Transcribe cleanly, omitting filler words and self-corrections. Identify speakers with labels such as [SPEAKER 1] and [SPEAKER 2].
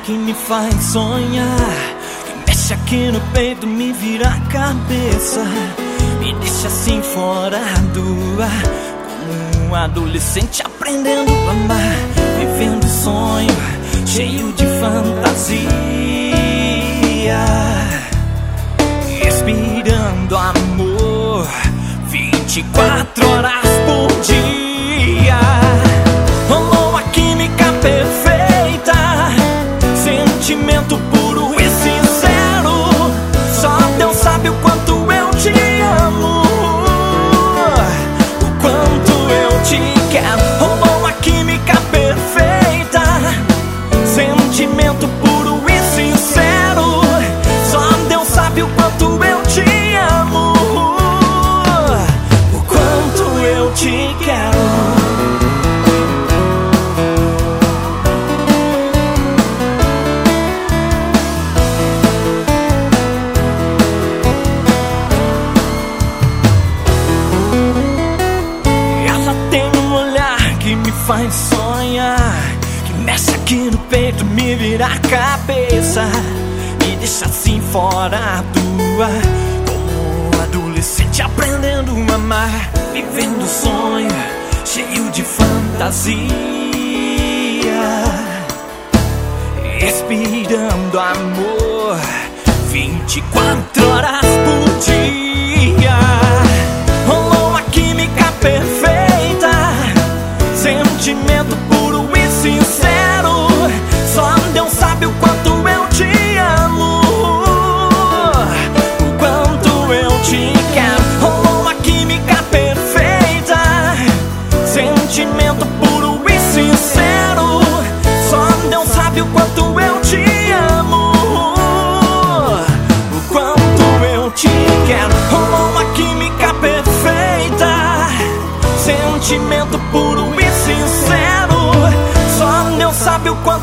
[SPEAKER 1] que me faz sonhar, que mexe aqui no peito, me vira a cabeça, me deixa assim fora do ar, como um adolescente aprendendo a amar, vivendo sonho, cheio de fantasia, respirando amor 24 horas por dia. Rolou a química perfeita, sentimento puro e sincero, só Deus sabe o quanto eu te amo, o quanto eu te quero. Rolou a química perfeita, sentimento puro e sincero, só Deus sabe o quanto eu te amo, o quanto eu te quero. Me faz sonhar, que mexe aqui no peito, me vira a cabeça, me deixa assim fora do ar, como um adolescente aprendendo a amar, vivendo sonho, cheio de fantasia, respirando amor 24 horas por dia. Rolou a química perfeita, sentimento puro e sincero, só Deus sabe o quanto eu te amo, o quanto eu te quero. Rolou a química perfeita, sentimento puro e sincero, só Deus sabe o quanto eu te amo, o quanto eu te quero. Rolou a química perfeita, sentimento puro e sincero, só Deus sabe o quanto